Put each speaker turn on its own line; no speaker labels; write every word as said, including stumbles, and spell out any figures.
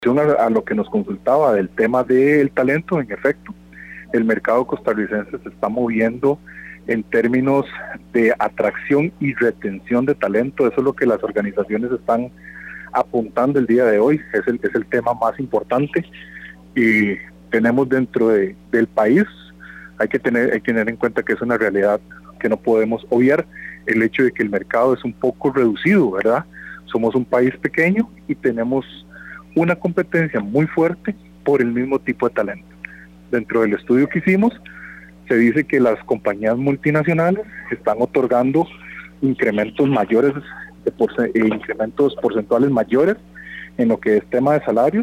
A, a lo que nos consultaba del tema del talento, en efecto, el mercado costarricense se está moviendo en términos de atracción y retención de talento. Eso es lo que las organizaciones están apuntando el día de hoy, es el, es el tema más importante. Y tenemos dentro de, del país, hay que tener, hay que tener en cuenta que es una realidad que no podemos obviar, el hecho de que el mercado es un poco reducido, ¿verdad? Somos un país pequeño y tenemos una competencia muy fuerte por el mismo tipo de talento. Dentro del estudio que hicimos, se dice que las compañías multinacionales están otorgando incrementos mayores, de porce- eh, incrementos porcentuales mayores en lo que es tema de salarios